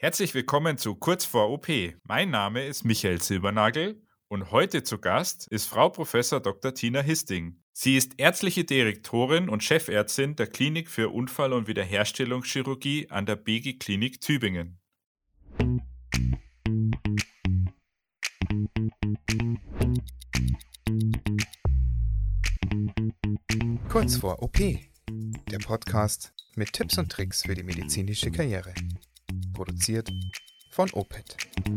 Herzlich willkommen zu Kurz vor OP. Mein Name ist Michael Silbernagel und heute zu Gast ist Frau Prof. Dr. Tina Histing. Sie ist ärztliche Direktorin und Chefärztin der Klinik für Unfall- und Wiederherstellungschirurgie an der BG Klinik Tübingen. Kurz vor OP, der Podcast mit Tipps und Tricks für die medizinische Karriere. Produziert von OPET.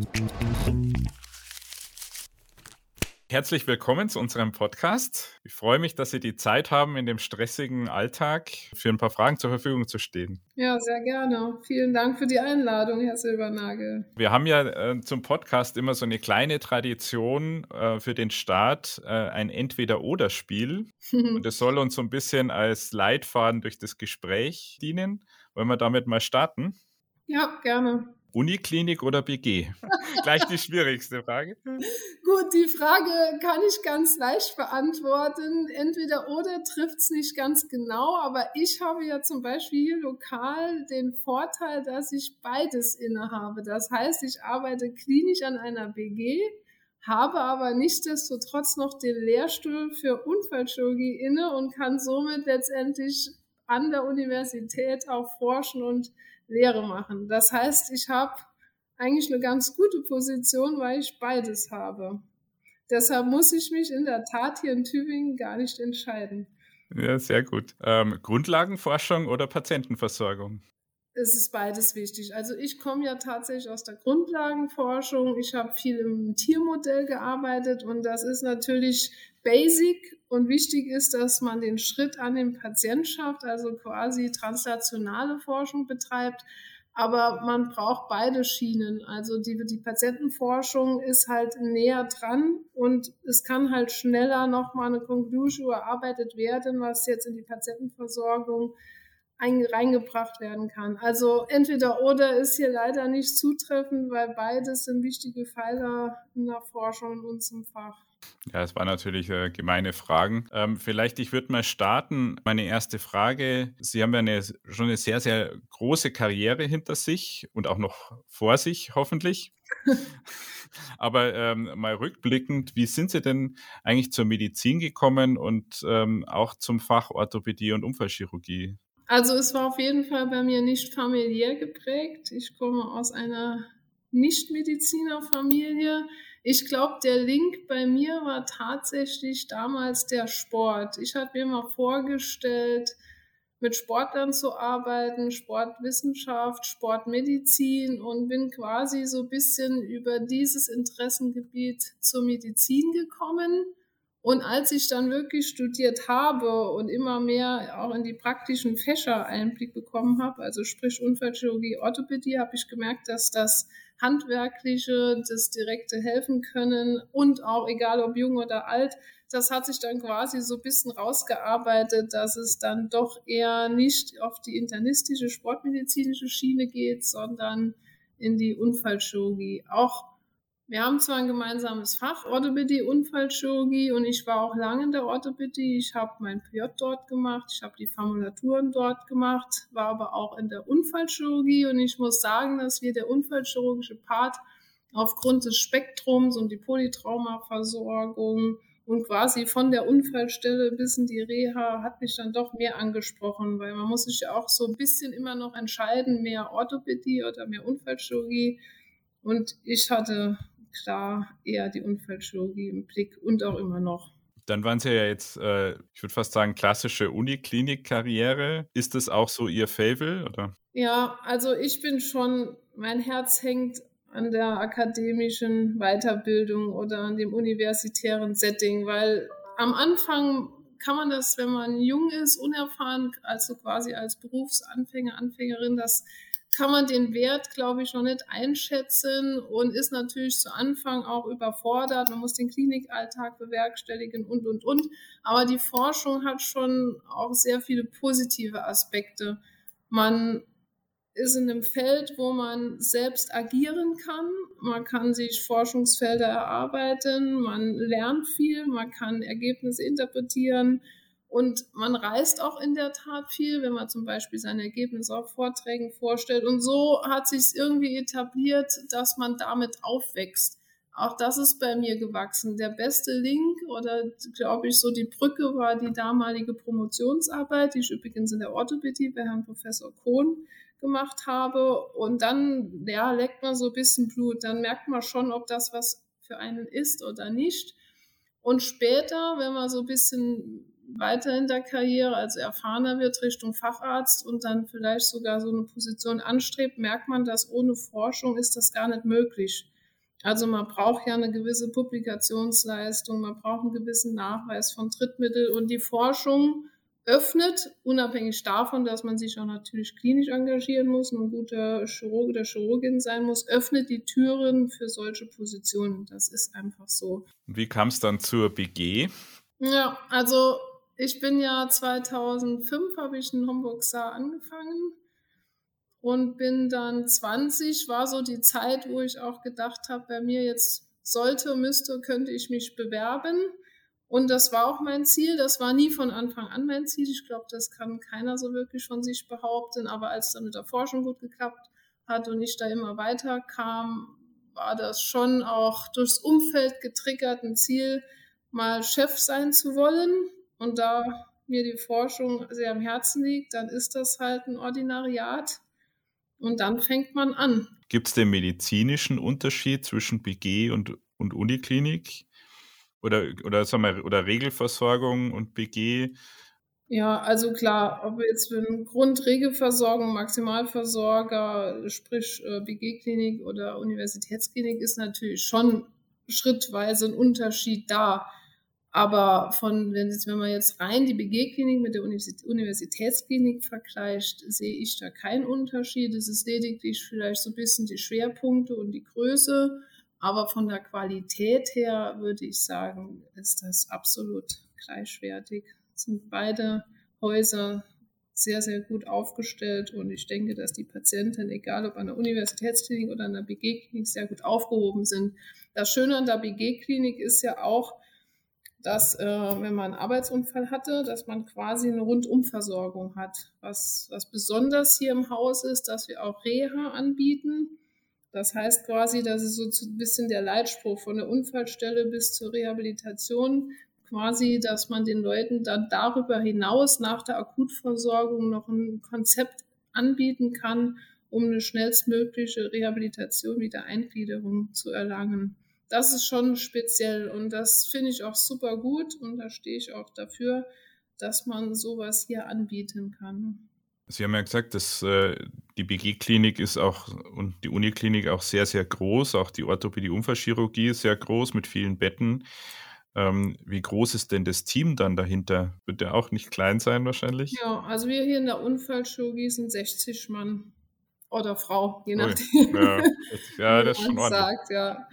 Herzlich willkommen zu unserem Podcast. Ich freue mich, dass Sie die Zeit haben, in dem stressigen Alltag für ein paar Fragen zur Verfügung zu stehen. Ja, sehr gerne. Vielen Dank für die Einladung, Herr Silbernagel. Wir haben ja zum Podcast immer so eine kleine Tradition für den Start, ein Entweder-Oder-Spiel. Und es soll uns so ein bisschen als Leitfaden durch das Gespräch dienen. Wollen wir damit mal starten? Ja, gerne. Uniklinik oder BG? Gleich die schwierigste Frage. Gut, die Frage kann ich ganz leicht beantworten. Entweder oder trifft es nicht ganz genau, aber ich habe ja zum Beispiel hier lokal den Vorteil, dass ich beides innehabe. Das heißt, ich arbeite klinisch an einer BG, habe aber nichtsdestotrotz noch den Lehrstuhl für Unfallchirurgie inne und kann somit letztendlich an der Universität auch forschen und Lehre machen. Das heißt, ich habe eigentlich eine ganz gute Position, weil ich beides habe. Deshalb muss ich mich in der Tat hier in Tübingen gar nicht entscheiden. Ja, sehr gut. Grundlagenforschung oder Patientenversorgung? Es ist beides wichtig. Also ich komme ja tatsächlich aus der Grundlagenforschung. Ich habe viel im Tiermodell gearbeitet und das ist natürlich basic und wichtig ist, dass man den Schritt an den Patient schafft, also quasi translationale Forschung betreibt. Aber man braucht beide Schienen. Also die Patientenforschung ist halt näher dran und es kann halt schneller nochmal eine Conclusion erarbeitet werden, was jetzt in die Patientenversorgung reingebracht werden kann. Also entweder oder ist hier leider nicht zutreffend, weil beides sind wichtige Pfeiler in der Forschung in unserem Fach. Ja, es waren natürlich gemeine Fragen. Vielleicht, ich würde mal starten. Meine erste Frage, Sie haben ja schon eine sehr, sehr große Karriere hinter sich und auch noch vor sich, hoffentlich. Aber mal rückblickend, wie sind Sie denn eigentlich zur Medizin gekommen und auch zum Fach Orthopädie und Unfallchirurgie? Also es war auf jeden Fall bei mir nicht familiär geprägt. Ich komme aus einer Nicht-Mediziner-Familie. Ich glaube, der Link bei mir war tatsächlich damals der Sport. Ich hatte mir mal vorgestellt, mit Sportlern zu arbeiten, Sportwissenschaft, Sportmedizin und bin quasi so ein bisschen über dieses Interessengebiet zur Medizin gekommen. Und als ich dann wirklich studiert habe und immer mehr auch in die praktischen Fächer Einblick bekommen habe, also sprich Unfallchirurgie, Orthopädie, habe ich gemerkt, dass das Handwerkliche, das direkte Helfen können und auch egal ob jung oder alt, das hat sich dann quasi so ein bisschen rausgearbeitet, dass es dann doch eher nicht auf die internistische, sportmedizinische Schiene geht, sondern in die Unfallchirurgie. Wir haben zwar ein gemeinsames Fach, Orthopädie, Unfallchirurgie, und ich war auch lange in der Orthopädie. Ich habe mein PJ dort gemacht, ich habe die Formulaturen dort gemacht, war aber auch in der Unfallchirurgie und ich muss sagen, dass wir der unfallchirurgische Part aufgrund des Spektrums und die Polytraumaversorgung und quasi von der Unfallstelle bis in die Reha hat mich dann doch mehr angesprochen, weil man muss sich ja auch so ein bisschen immer noch entscheiden, mehr Orthopädie oder mehr Unfallchirurgie. Und ich hatte klar eher die Unfallchirurgie im Blick und auch immer noch. Dann waren Sie ja jetzt, ich würde fast sagen, klassische Uniklinik-Karriere. Ist das auch so Ihr Faible, oder? Ja, also ich bin schon, mein Herz hängt an der akademischen Weiterbildung oder an dem universitären Setting, weil am Anfang kann man das, wenn man jung ist, unerfahren, also quasi als Berufsanfänger, Anfängerin, das kann man den Wert, glaube ich, noch nicht einschätzen und ist natürlich zu Anfang auch überfordert. Man muss den Klinikalltag bewerkstelligen und. Aber die Forschung hat schon auch sehr viele positive Aspekte. Man ist in einem Feld, wo man selbst agieren kann. Man kann sich Forschungsfelder erarbeiten, man lernt viel, man kann Ergebnisse interpretieren Und man reist auch in der Tat viel, wenn man zum Beispiel seine Ergebnisse auf Vorträgen vorstellt. Und so hat sich es irgendwie etabliert, dass man damit aufwächst. Auch das ist bei mir gewachsen. Der beste Link oder, glaube ich, so die Brücke war die damalige Promotionsarbeit, die ich übrigens in der Orthopädie bei Herrn Professor Kohn gemacht habe. Und dann, ja, leckt man so ein bisschen Blut. Dann merkt man schon, ob das was für einen ist oder nicht. Und später, wenn man so ein bisschen weiter in der Karriere, also erfahrener wird Richtung Facharzt und dann vielleicht sogar so eine Position anstrebt, merkt man, dass ohne Forschung ist das gar nicht möglich. Also man braucht ja eine gewisse Publikationsleistung, man braucht einen gewissen Nachweis von Drittmitteln und die Forschung öffnet, unabhängig davon, dass man sich auch natürlich klinisch engagieren muss und ein guter Chirurg oder Chirurgin sein muss, öffnet die Türen für solche Positionen. Das ist einfach so. Wie kam es dann zur BG? Ja, also ich bin ja 2005, habe ich in Homburg-Saar angefangen und bin dann 20, war so die Zeit, wo ich auch gedacht habe, bei mir jetzt könnte ich mich bewerben. Und das war auch mein Ziel. Das war nie von Anfang an mein Ziel. Ich glaube, das kann keiner so wirklich von sich behaupten. Aber als dann mit der Forschung gut geklappt hat und ich da immer weiter kam, war das schon auch durchs Umfeld getriggert ein Ziel, mal Chef sein zu wollen. Und da mir die Forschung sehr am Herzen liegt, dann ist das halt ein Ordinariat. Und dann fängt man an. Gibt es den medizinischen Unterschied zwischen BG und Uniklinik? Oder, sagen wir, oder Regelversorgung und BG? Ja, also klar, ob jetzt für eine Grundregelversorgung, Maximalversorger, sprich BG-Klinik oder Universitätsklinik, ist natürlich schon schrittweise ein Unterschied da. Aber wenn man jetzt rein die BG-Klinik mit der Universitätsklinik vergleicht, sehe ich da keinen Unterschied. Es ist lediglich vielleicht so ein bisschen die Schwerpunkte und die Größe. Aber von der Qualität her würde ich sagen, ist das absolut gleichwertig. Sind beide Häuser sehr, sehr gut aufgestellt und ich denke, dass die Patienten, egal ob an der Universitätsklinik oder an der BG-Klinik, sehr gut aufgehoben sind. Das Schöne an der BG-Klinik ist ja auch, dass, wenn man einen Arbeitsunfall hatte, dass man quasi eine Rundumversorgung hat. Was besonders hier im Haus ist, dass wir auch Reha anbieten. Das heißt quasi, das ist so ein bisschen der Leitspruch von der Unfallstelle bis zur Rehabilitation, quasi, dass man den Leuten dann darüber hinaus nach der Akutversorgung noch ein Konzept anbieten kann, um eine schnellstmögliche Rehabilitation, Wiedereingliederung zu erlangen. Das ist schon speziell und das finde ich auch super gut und da stehe ich auch dafür, dass man sowas hier anbieten kann. Sie haben ja gesagt, dass die BG-Klinik ist auch und die Uniklinik auch sehr, sehr groß. Auch die Orthopädie-Unfallchirurgie ist sehr groß mit vielen Betten. Wie groß ist denn das Team dann dahinter? Wird der auch nicht klein sein wahrscheinlich? Ja, also wir hier in der Unfallchirurgie sind 60 Mann oder Frau, je Ui, nachdem, ja, das ist wie schon man ordentlich. sagt, ja.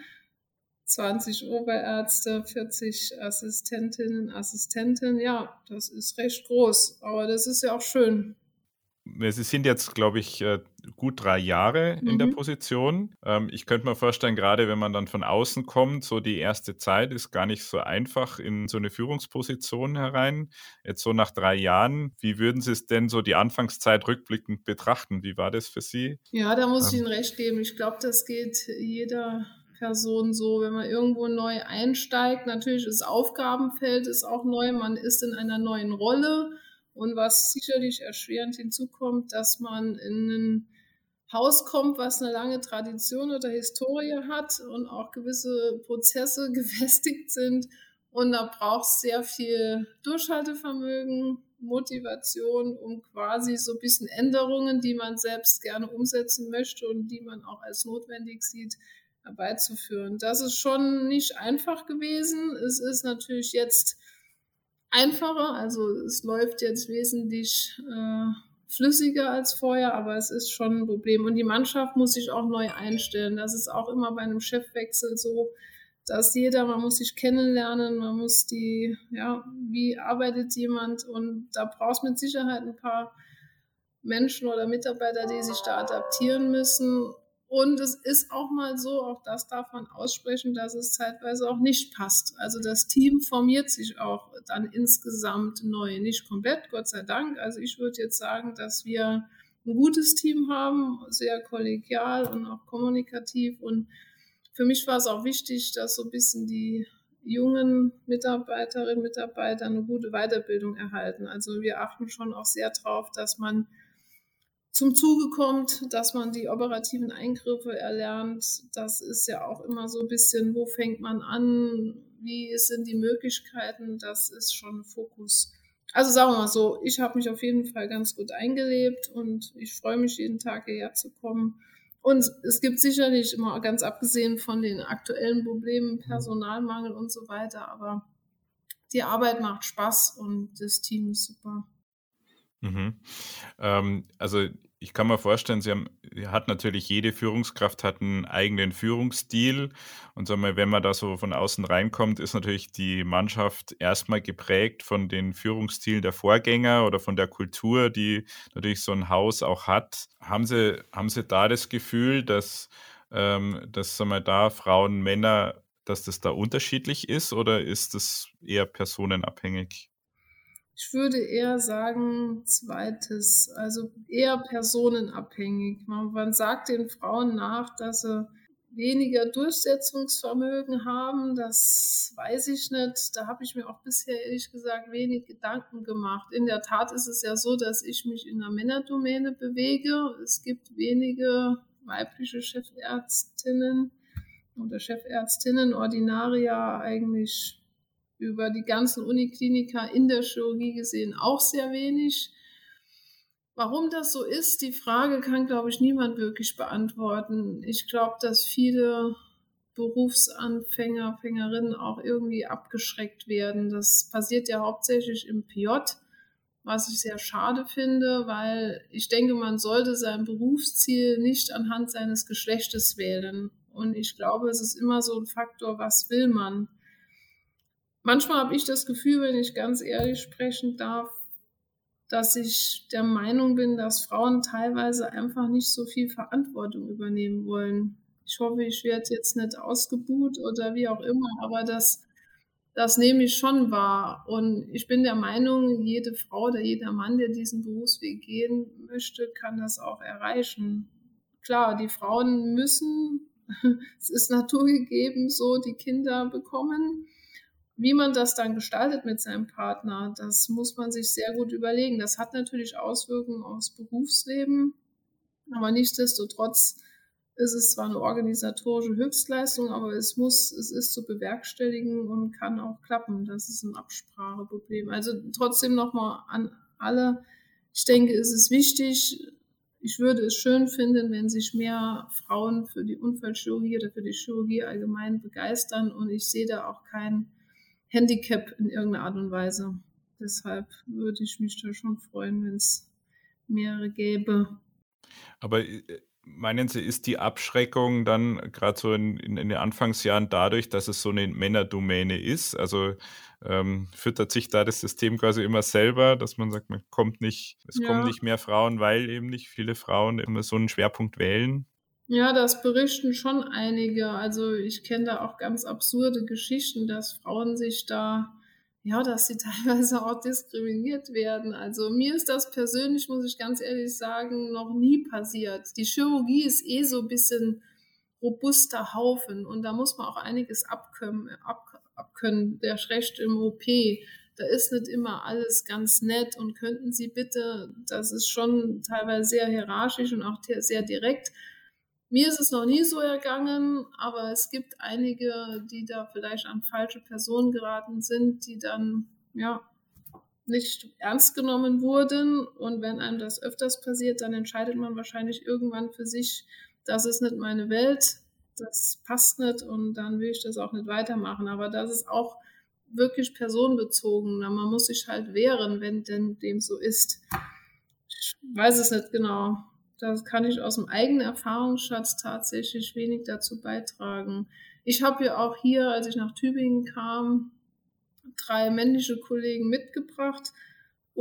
20 Oberärzte, 40 Assistentinnen, Assistenten, ja, das ist recht groß, aber das ist ja auch schön. Sie sind jetzt, glaube ich, gut 3 Jahre in der Position. Ich könnte mir vorstellen, gerade wenn man dann von außen kommt, so die erste Zeit ist gar nicht so einfach in so eine Führungsposition herein. Jetzt so nach 3 Jahren, wie würden Sie es denn so die Anfangszeit rückblickend betrachten? Wie war das für Sie? Ja, da muss ich Ihnen recht geben. Ich glaube, das geht jeder Person so, wenn man irgendwo neu einsteigt. Natürlich ist das Aufgabenfeld ist auch neu, man ist in einer neuen Rolle. Und was sicherlich erschwerend hinzukommt, dass man in ein Haus kommt, was eine lange Tradition oder Historie hat und auch gewisse Prozesse gefestigt sind. Und da braucht es sehr viel Durchhaltevermögen, Motivation, um quasi so ein bisschen Änderungen, die man selbst gerne umsetzen möchte und die man auch als notwendig sieht, herbeizuführen. Das ist schon nicht einfach gewesen. Es ist natürlich jetzt einfacher, also es läuft jetzt wesentlich flüssiger als vorher, aber es ist schon ein Problem. Und die Mannschaft muss sich auch neu einstellen. Das ist auch immer bei einem Chefwechsel so, dass man muss sich kennenlernen, man muss wie arbeitet jemand und da brauchst mit Sicherheit ein paar Menschen oder Mitarbeiter, die sich da adaptieren müssen. Und es ist auch mal so, auch das darf man aussprechen, dass es zeitweise auch nicht passt. Also das Team formiert sich auch dann insgesamt neu. Nicht komplett, Gott sei Dank. Also ich würde jetzt sagen, dass wir ein gutes Team haben, sehr kollegial und auch kommunikativ. Und für mich war es auch wichtig, dass so ein bisschen die jungen Mitarbeiterinnen und Mitarbeiter eine gute Weiterbildung erhalten. Also wir achten schon auch sehr darauf, dass man zum Zuge kommt, dass man die operativen Eingriffe erlernt. Das ist ja auch immer so ein bisschen, wo fängt man an, wie sind die Möglichkeiten, das ist schon Fokus. Also sagen wir mal so, ich habe mich auf jeden Fall ganz gut eingelebt und ich freue mich jeden Tag hierher zu kommen. Und es gibt sicherlich immer, ganz abgesehen von den aktuellen Problemen, Personalmangel und so weiter, aber die Arbeit macht Spaß und das Team ist super. Mhm. Also ich kann mir vorstellen, hat natürlich jede Führungskraft hat einen eigenen Führungsstil und sagen wir, wenn man da so von außen reinkommt, ist natürlich die Mannschaft erstmal geprägt von den Führungsstilen der Vorgänger oder von der Kultur, die natürlich so ein Haus auch hat. Haben Sie da das Gefühl, dass sagen wir, da Frauen, Männer, dass das da unterschiedlich ist oder ist das eher personenabhängig? Ich würde eher sagen, zweites, also eher personenabhängig. Man sagt den Frauen nach, dass sie weniger Durchsetzungsvermögen haben. Das weiß ich nicht. Da habe ich mir auch bisher ehrlich gesagt wenig Gedanken gemacht. In der Tat ist es ja so, dass ich mich in der Männerdomäne bewege. Es gibt wenige weibliche Chefärztinnen oder Chefärztinnen, Ordinaria eigentlich über die ganzen Unikliniker in der Chirurgie gesehen auch sehr wenig. Warum das so ist, die Frage kann, glaube ich, niemand wirklich beantworten. Ich glaube, dass viele Berufsanfänger, Fängerinnen auch irgendwie abgeschreckt werden. Das passiert ja hauptsächlich im PJ, was ich sehr schade finde, weil ich denke, man sollte sein Berufsziel nicht anhand seines Geschlechtes wählen. Und ich glaube, es ist immer so ein Faktor, was will man? Manchmal habe ich das Gefühl, wenn ich ganz ehrlich sprechen darf, dass ich der Meinung bin, dass Frauen teilweise einfach nicht so viel Verantwortung übernehmen wollen. Ich hoffe, ich werde jetzt nicht ausgebuht oder wie auch immer, aber das nehme ich schon wahr. Und ich bin der Meinung, jede Frau oder jeder Mann, der diesen Berufsweg gehen möchte, kann das auch erreichen. Klar, die Frauen müssen, es ist naturgegeben, so die Kinder bekommen. Wie man das dann gestaltet mit seinem Partner, das muss man sich sehr gut überlegen. Das hat natürlich Auswirkungen aufs Berufsleben, aber nichtsdestotrotz ist es zwar eine organisatorische Höchstleistung, aber es ist zu bewerkstelligen und kann auch klappen. Das ist ein Abspracheproblem. Also trotzdem nochmal an alle, ich denke, es ist wichtig, ich würde es schön finden, wenn sich mehr Frauen für die Unfallchirurgie oder für die Chirurgie allgemein begeistern und ich sehe da auch kein Handicap in irgendeiner Art und Weise. Deshalb würde ich mich da schon freuen, wenn es mehrere gäbe. Aber meinen Sie, ist die Abschreckung dann gerade so in den Anfangsjahren dadurch, dass es so eine Männerdomäne ist? Also füttert sich da das System quasi immer selber, dass man sagt, es kommen Ja, nicht mehr Frauen, weil eben nicht viele Frauen immer so einen Schwerpunkt wählen? ja, das berichten schon einige. Also ich kenne da auch ganz absurde Geschichten, dass Frauen sich da, ja, dass sie teilweise auch diskriminiert werden. Also mir ist das persönlich, muss ich ganz ehrlich sagen, noch nie passiert. Die Chirurgie ist so ein bisschen robuster Haufen und da muss man auch einiges abkönnen, der Recht im OP. Da ist nicht immer alles ganz nett und könnten Sie bitte, das ist schon teilweise sehr hierarchisch und auch sehr direkt. Mir ist es noch nie so ergangen, aber es gibt einige, die da vielleicht an falsche Personen geraten sind, die dann ja nicht ernst genommen wurden. Und wenn einem das öfters passiert, dann entscheidet man wahrscheinlich irgendwann für sich, das ist nicht meine Welt, das passt nicht und dann will ich das auch nicht weitermachen. Aber das ist auch wirklich personenbezogen. Man muss sich halt wehren, wenn denn dem so ist. Ich weiß es nicht genau. Da kann ich aus dem eigenen Erfahrungsschatz tatsächlich wenig dazu beitragen. Ich habe ja auch hier, als ich nach Tübingen kam, 3 männliche Kollegen mitgebracht und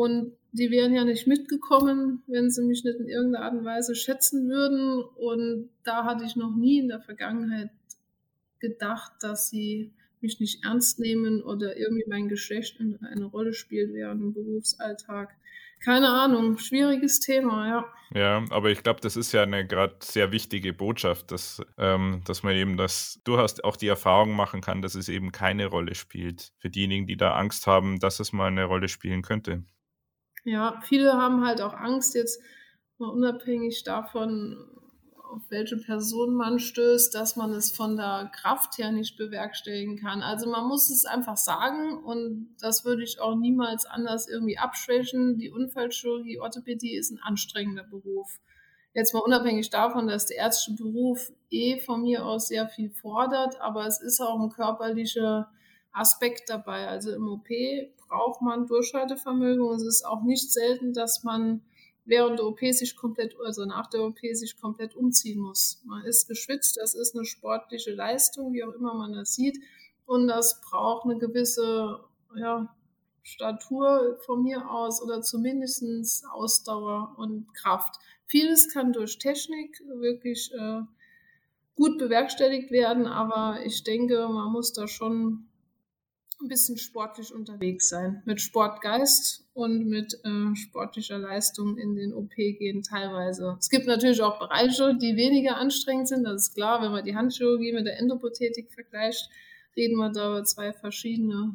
die wären ja nicht mitgekommen, wenn sie mich nicht in irgendeiner Art und Weise schätzen würden. Und da hatte ich noch nie in der Vergangenheit gedacht, dass sie mich nicht ernst nehmen oder irgendwie mein Geschlecht eine Rolle spielt während dem Berufsalltag. Keine Ahnung, schwieriges Thema, ja. Ja, aber ich glaube, das ist ja eine gerade sehr wichtige Botschaft, dass man eben du hast auch die Erfahrung machen kann, dass es eben keine Rolle spielt. Für diejenigen, die da Angst haben, dass es mal eine Rolle spielen könnte. Ja, viele haben halt auch Angst, jetzt mal unabhängig davon, auf welche Person man stößt, dass man es von der Kraft her nicht bewerkstelligen kann. Also man muss es einfach sagen und das würde ich auch niemals anders irgendwie abschwächen. Die Unfallchirurgie, Orthopädie ist ein anstrengender Beruf. Jetzt mal unabhängig davon, dass der ärztliche Beruf von mir aus sehr viel fordert, aber es ist auch ein körperlicher Aspekt dabei. Also im OP braucht man Durchhaltevermögen und es ist auch nicht selten, dass man während der OP nach der OP sich komplett umziehen muss. Man ist geschwitzt, das ist eine sportliche Leistung, wie auch immer man das sieht. Und das braucht eine gewisse Statur von mir aus oder zumindest Ausdauer und Kraft. Vieles kann durch Technik wirklich gut bewerkstelligt werden, aber ich denke, man muss da schon ein bisschen sportlich unterwegs sein. Mit Sportgeist und mit sportlicher Leistung in den OP gehen teilweise. Es gibt natürlich auch Bereiche, die weniger anstrengend sind. Das ist klar, wenn man die Handchirurgie mit der Endoprothetik vergleicht, reden wir da über zwei verschiedene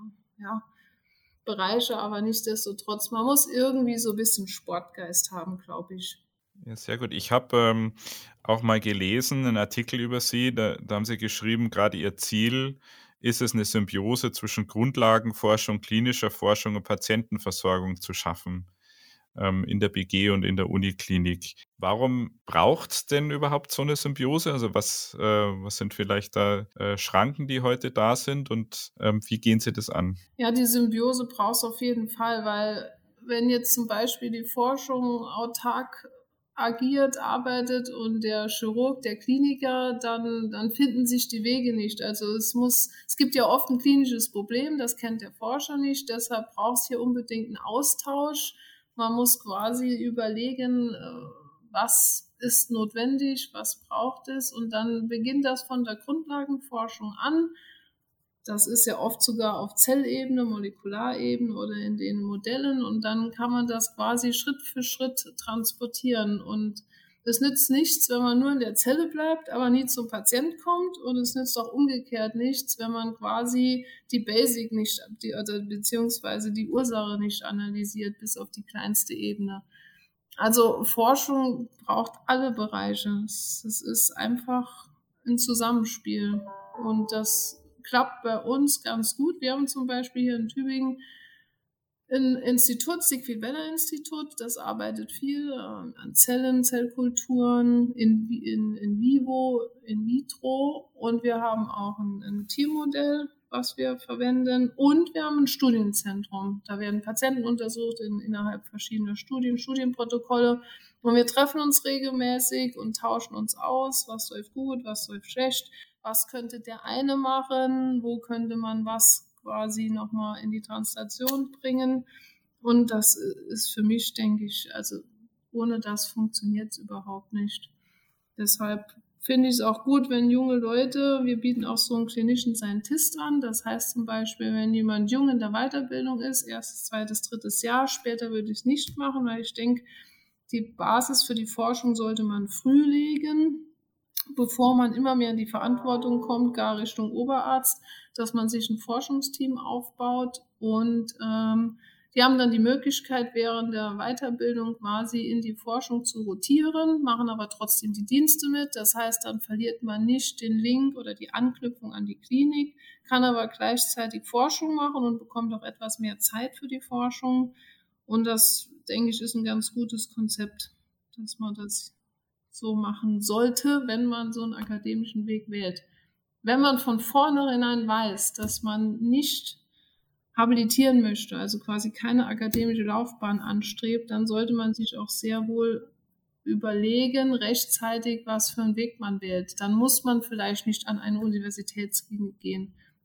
Bereiche, aber nichtsdestotrotz, man muss irgendwie so ein bisschen Sportgeist haben, glaube ich. Ja, sehr gut. Ich habe auch mal gelesen, einen Artikel über Sie, da haben Sie geschrieben, gerade Ihr Ziel ist es, eine Symbiose zwischen Grundlagenforschung, klinischer Forschung und Patientenversorgung zu schaffen, in der BG und in der Uniklinik. Warum braucht es denn überhaupt so eine Symbiose? Also was sind vielleicht da Schranken, die heute da sind und wie gehen Sie das an? Ja, die Symbiose braucht es auf jeden Fall, weil wenn jetzt zum Beispiel die Forschung autark agiert, arbeitet und der Chirurg, der Kliniker, dann finden sich die Wege nicht. Also es gibt ja oft ein klinisches Problem, das kennt der Forscher nicht, deshalb braucht es hier unbedingt einen Austausch. Man muss quasi überlegen, was ist notwendig, was braucht es und dann beginnt das von der Grundlagenforschung an. Das ist ja oft sogar auf Zellebene, Molekularebene oder in den Modellen und dann kann man das quasi Schritt für Schritt transportieren und es nützt nichts, wenn man nur in der Zelle bleibt, aber nie zum Patient kommt und es nützt auch umgekehrt nichts, wenn man quasi die Basic nicht, beziehungsweise die Ursache nicht analysiert bis auf die kleinste Ebene. Also Forschung braucht alle Bereiche. Es ist einfach ein Zusammenspiel und das klappt bei uns ganz gut. Wir haben zum Beispiel hier in Tübingen ein Institut, Siegfried-Weller-Institut, das arbeitet viel an Zellen, Zellkulturen, in vivo, in vitro und wir haben auch ein Tiermodell, was wir verwenden und wir haben ein Studienzentrum. Da werden Patienten untersucht innerhalb verschiedener Studienprotokolle und wir treffen uns regelmäßig und tauschen uns aus, was läuft gut, was läuft schlecht, was könnte der eine machen, wo könnte man was quasi nochmal in die Translation bringen. Und das ist für mich, denke ich, also ohne das funktioniert es überhaupt nicht. Deshalb finde ich es auch gut, wenn junge Leute, wir bieten auch so einen klinischen Scientist an. Das heißt zum Beispiel, wenn jemand jung in der Weiterbildung ist, erstes, zweites, drittes Jahr, später würde ich es nicht machen, weil ich denke, die Basis für die Forschung sollte man früh legen, bevor man immer mehr in die Verantwortung kommt, gar Richtung Oberarzt, dass man sich ein Forschungsteam aufbaut und die haben dann die Möglichkeit, während der Weiterbildung quasi in die Forschung zu rotieren, machen aber trotzdem die Dienste mit. Das heißt, dann verliert man nicht den Link oder die Anknüpfung an die Klinik, kann aber gleichzeitig Forschung machen und bekommt auch etwas mehr Zeit für die Forschung. Und das, denke ich, ist ein ganz gutes Konzept, dass man das so machen sollte, wenn man so einen akademischen Weg wählt. Wenn man von vornherein weiß, dass man nicht habilitieren möchte, also quasi keine akademische Laufbahn anstrebt, dann sollte man sich auch sehr wohl überlegen, rechtzeitig, was für einen Weg man wählt. Dann muss man vielleicht nicht an eine Universitätsklinik gehen.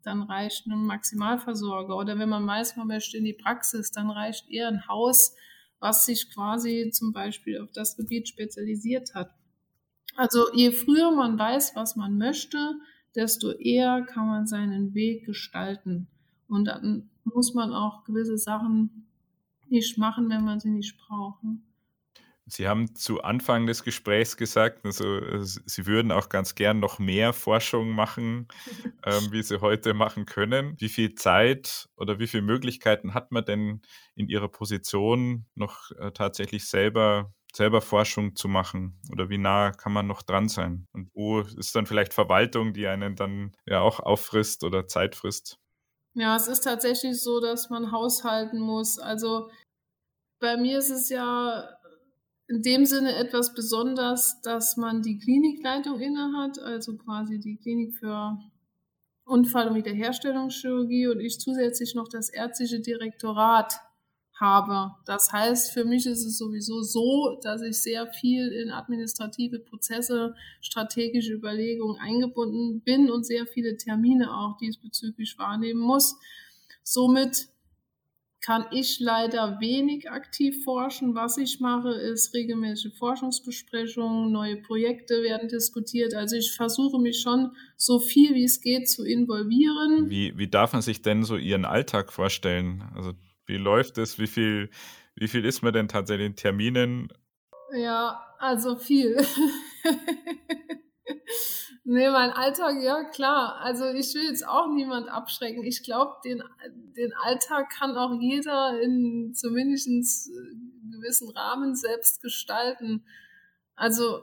dann reicht ein Maximalversorger. Oder wenn man weiß, man möchte in die Praxis, dann reicht eher ein Haus, was sich quasi zum Beispiel auf das Gebiet spezialisiert hat. Also je früher man weiß, was man möchte, desto eher kann man seinen Weg gestalten. Und dann muss man auch gewisse Sachen nicht machen, wenn man sie nicht braucht. Sie haben zu Anfang des Gesprächs gesagt, also Sie würden auch ganz gern noch mehr Forschung machen, wie Sie heute machen können. Wie viel Zeit oder wie viele Möglichkeiten hat man denn in Ihrer Position noch tatsächlich selber Forschung zu machen? Oder wie nah kann man noch dran sein? Und wo ist dann vielleicht Verwaltung, die einen dann ja auch auffrisst oder Zeit frisst? Ja, es ist tatsächlich so, dass man haushalten muss. Also bei mir ist es ja in dem Sinne etwas besonders, dass man die Klinikleitung innehat, also quasi die Klinik für Unfall- und Wiederherstellungschirurgie und ich zusätzlich noch das ärztliche Direktorat habe. Das heißt, für mich ist es sowieso so, dass ich sehr viel in administrative Prozesse, strategische Überlegungen eingebunden bin und sehr viele Termine auch diesbezüglich wahrnehmen muss. Somit kann ich leider wenig aktiv forschen. Was ich mache, ist regelmäßige Forschungsbesprechungen, neue Projekte werden diskutiert. Also ich versuche mich schon so viel wie es geht zu involvieren. Wie darf man sich denn so Ihren Alltag vorstellen? Also wie läuft es? Wie viel ist man denn tatsächlich in Terminen? Ja, also viel. Nee, mein Alltag, ja klar. Also ich will jetzt auch niemand abschrecken. Ich glaube, den Alltag kann auch jeder in zumindest gewissen Rahmen selbst gestalten. Also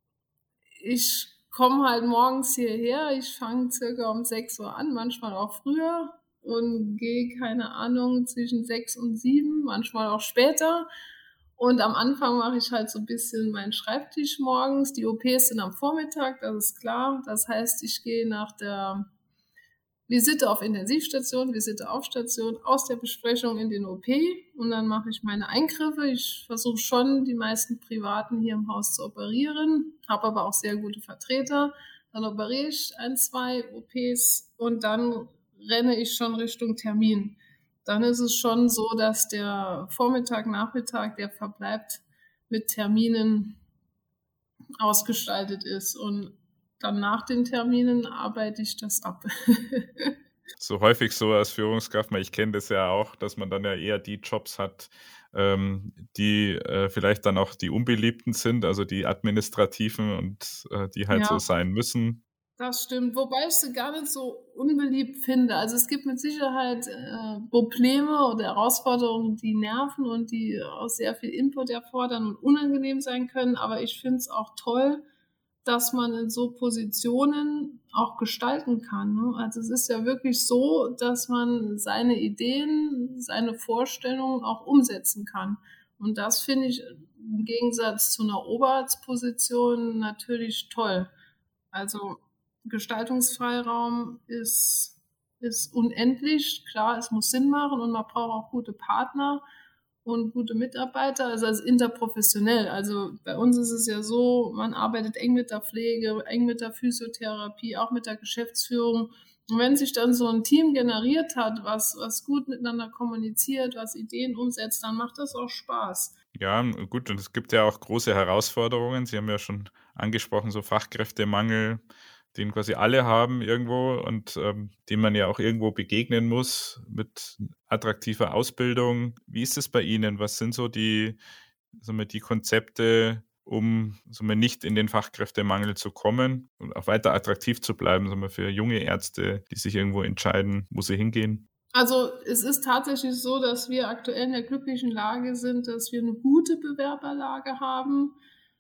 ich komme halt morgens hierher, ich fange circa um 6 Uhr an, manchmal auch früher und gehe, keine Ahnung, zwischen 6 und 7, manchmal auch später. Und am Anfang mache ich halt so ein bisschen meinen Schreibtisch morgens. Die OPs sind am Vormittag, das ist klar. Das heißt, ich gehe nach der Visite auf Intensivstation, Visite auf Station, aus der Besprechung in den OP und dann mache ich meine Eingriffe. Ich versuche schon, die meisten Privaten hier im Haus zu operieren, habe aber auch sehr gute Vertreter. Dann operiere ich 1, 2 OPs und dann renne ich schon Richtung Termin. Dann ist es schon so, dass der Vormittag, Nachmittag, der verbleibt mit Terminen ausgestaltet ist und dann nach den Terminen arbeite ich das ab. So häufig so als Führungskraft, ich kenne das ja auch, dass man dann ja eher die Jobs hat, die vielleicht dann auch die unbeliebten sind, also die administrativen und die halt so Ja, sein müssen. das stimmt. Wobei ich sie gar nicht so unbeliebt finde. Also es gibt mit Sicherheit Probleme oder Herausforderungen, die nerven und die auch sehr viel Input erfordern und unangenehm sein können. Aber ich finde es auch toll, dass man in so Positionen auch gestalten kann. Ne? Also es ist ja wirklich so, dass man seine Ideen, seine Vorstellungen auch umsetzen kann. Und das finde ich im Gegensatz zu einer Oberarztposition natürlich toll. Also Gestaltungsfreiraum ist unendlich. Klar, es muss Sinn machen und man braucht auch gute Partner und gute Mitarbeiter, also als interprofessionell. Also bei uns ist es ja so, man arbeitet eng mit der Pflege, eng mit der Physiotherapie, auch mit der Geschäftsführung. Und wenn sich dann so ein Team generiert hat, was gut miteinander kommuniziert, was Ideen umsetzt, dann macht das auch Spaß. Ja, gut, und es gibt ja auch große Herausforderungen. Sie haben ja schon angesprochen, so Fachkräftemangel, den quasi alle haben irgendwo und dem man ja auch irgendwo begegnen muss mit attraktiver Ausbildung. Wie ist es bei Ihnen? Was sind so sagen wir, die Konzepte, um sagen wir, nicht in den Fachkräftemangel zu kommen und auch weiter attraktiv zu bleiben, sagen wir, für junge Ärzte, die sich irgendwo entscheiden, wo sie hingehen? Also es ist tatsächlich so, dass wir aktuell in der glücklichen Lage sind, dass wir eine gute Bewerberlage haben.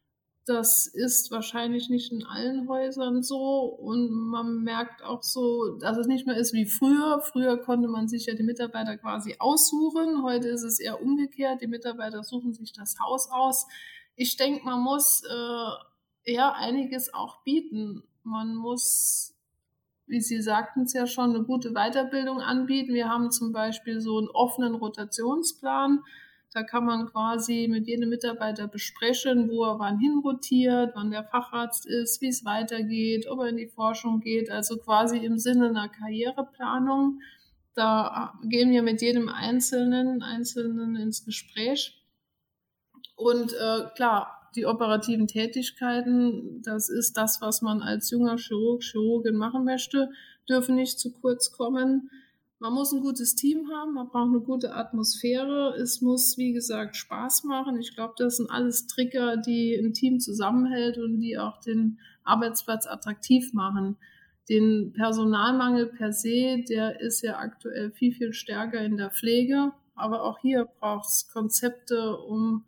Das ist wahrscheinlich nicht in allen Häusern so und man merkt auch so, dass es nicht mehr ist wie früher. Früher konnte man sich ja die Mitarbeiter quasi aussuchen. Heute ist es eher umgekehrt. Die Mitarbeiter suchen sich das Haus aus. Ich denke, man muss ja einiges auch bieten. Man muss, wie Sie sagten es ja schon, eine gute Weiterbildung anbieten. Wir haben zum Beispiel so einen offenen Rotationsplan. Da kann man quasi mit jedem Mitarbeiter besprechen, wo er wann hinrotiert, wann der Facharzt ist, wie es weitergeht, ob er in die Forschung geht, also quasi im Sinne einer Karriereplanung. Da gehen wir mit jedem Einzelnen ins Gespräch. Und klar, die operativen Tätigkeiten, das ist das, was man als junger Chirurgin machen möchte, dürfen nicht zu kurz kommen. Man muss ein gutes Team haben, man braucht eine gute Atmosphäre. Es muss, wie gesagt, Spaß machen. Ich glaube, das sind alles Trigger, die ein Team zusammenhält und die auch den Arbeitsplatz attraktiv machen. Den Personalmangel per se, der ist ja aktuell viel, viel stärker in der Pflege. Aber auch hier braucht es Konzepte, um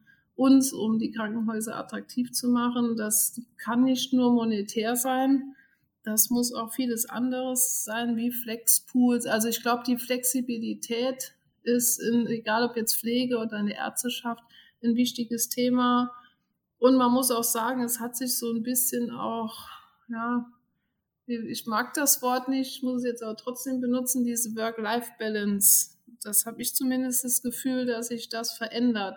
die Krankenhäuser attraktiv zu machen. Das kann nicht nur monetär sein. Das muss auch vieles anderes sein, wie Flexpools. Also ich glaube, die Flexibilität ist, egal ob jetzt Pflege oder eine Ärzteschaft, ein wichtiges Thema. Und man muss auch sagen, es hat sich so ein bisschen auch, ja, ich mag das Wort nicht, ich muss es jetzt aber trotzdem benutzen, diese Work-Life-Balance. Das habe ich zumindest das Gefühl, dass sich das verändert.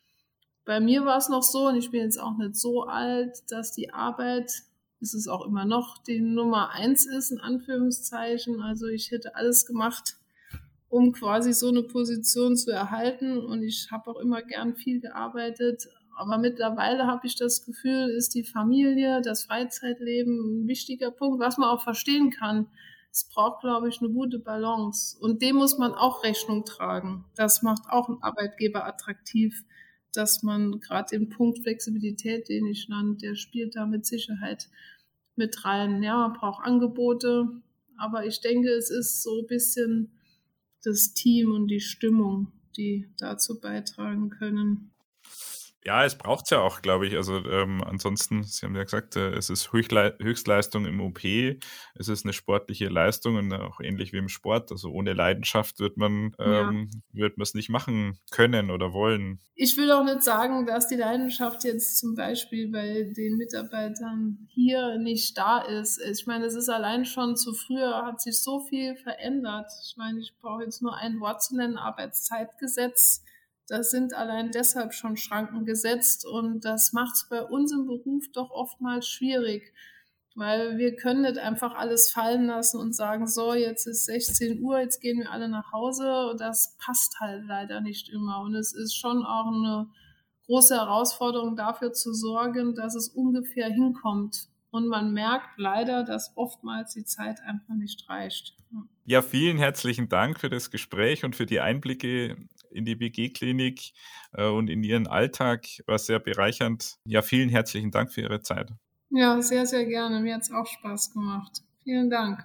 Bei mir war es noch so, und ich bin jetzt auch nicht so alt, dass die Arbeit, ist es auch immer noch, die Nummer 1 ist, in Anführungszeichen. Also ich hätte alles gemacht, um quasi so eine Position zu erhalten. Und ich habe auch immer gern viel gearbeitet. Aber mittlerweile habe ich das Gefühl, ist die Familie, das Freizeitleben ein wichtiger Punkt, was man auch verstehen kann. Es braucht, glaube ich, eine gute Balance. Und dem muss man auch Rechnung tragen. Das macht auch einen Arbeitgeber attraktiv, dass man gerade den Punkt Flexibilität, den ich nannte, der spielt da mit Sicherheit mit rein. Ja, man braucht Angebote, aber ich denke, es ist so ein bisschen das Team und die Stimmung, die dazu beitragen können. Ja, es braucht es ja auch, glaube ich. Also ansonsten, Sie haben ja gesagt, es ist Höchstleistung im OP, es ist eine sportliche Leistung und auch ähnlich wie im Sport. Also ohne Leidenschaft wird man es nicht machen können oder wollen. Ich will auch nicht sagen, dass die Leidenschaft jetzt zum Beispiel bei den Mitarbeitern hier nicht da ist. Ich meine, es ist allein schon zu früher, hat sich so viel verändert. Ich meine, ich brauche jetzt nur ein Wort zu nennen, Arbeitszeitgesetz. Da sind allein deshalb schon Schranken gesetzt und das macht es bei uns im Beruf doch oftmals schwierig, weil wir können nicht einfach alles fallen lassen und sagen, so, jetzt ist 16 Uhr, jetzt gehen wir alle nach Hause. Und das passt halt leider nicht immer und es ist schon auch eine große Herausforderung, dafür zu sorgen, dass es ungefähr hinkommt. Und man merkt leider, dass oftmals die Zeit einfach nicht reicht. Ja, vielen herzlichen Dank für das Gespräch und für die Einblicke in die BG-Klinik und in Ihren Alltag. War sehr bereichernd. Ja, vielen herzlichen Dank für Ihre Zeit. Ja, sehr, sehr gerne. Mir hat es auch Spaß gemacht. Vielen Dank.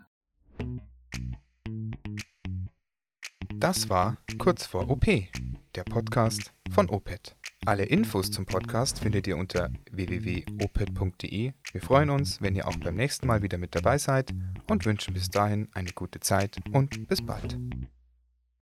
Das war Kurz vor OP, der Podcast von OPET. Alle Infos zum Podcast findet ihr unter www.opet.de. Wir freuen uns, wenn ihr auch beim nächsten Mal wieder mit dabei seid und wünschen bis dahin eine gute Zeit und bis bald.